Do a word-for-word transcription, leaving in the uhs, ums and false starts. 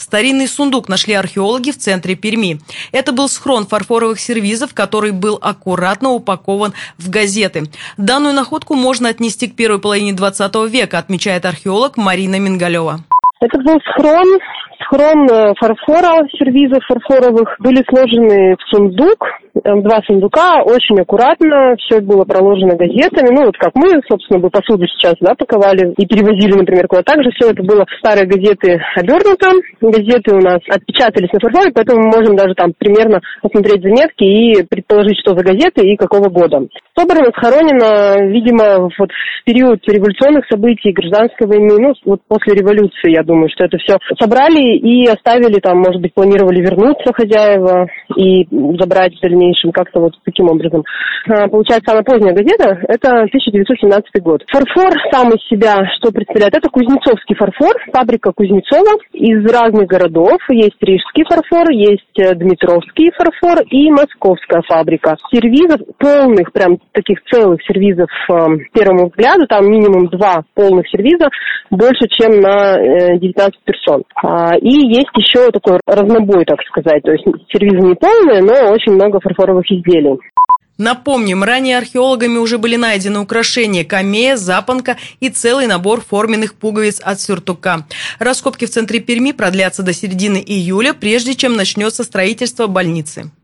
Старинный сундук нашли археологи в центре Перми. Это был схрон фарфоровых сервизов, который был аккуратно упакован в газеты. Данную находку можно отнести к первой половине двадцатого века, отмечает археолог Марина Мингалева. Это был схрон, схрон фарфора, сервизов фарфоровых, были сложены в сундук, два сундука, очень аккуратно, все было проложено газетами, ну вот как мы, собственно, бы посуду сейчас, да, паковали и перевозили, например, куда-то. Также все это было старые газеты обернуто, газеты у нас отпечатались на фарфоре, поэтому мы можем даже там примерно посмотреть заметки и предположить, что за газеты и какого года. Собрано, схоронено, видимо, вот в период революционных событий, гражданской войны, ну вот после революции, я думаю, что это все собрали и оставили там, может быть, планировали вернуться хозяева и забрать в дальнейшем. Как-то вот таким образом. Получается, самая поздняя газета – это тысяча девятьсот семнадцатый год. Фарфор сам из себя что представляет? Это кузнецовский фарфор, фабрика Кузнецова из разных городов. Есть рижский фарфор, есть дмитровский фарфор и московская фабрика. Сервизов полных, прям таких целых сервизов первому взгляду, там минимум два полных сервиза, больше, чем на девятнадцать персон. И есть еще такой разнобой, так сказать. То есть сервизы не полные, но очень много фарфоровых изделий. Напомним, ранее археологами уже были найдены украшения камея, запонка и целый набор форменных пуговиц от сюртука. Раскопки в центре Перми продлятся до середины июля, прежде чем начнется строительство больницы.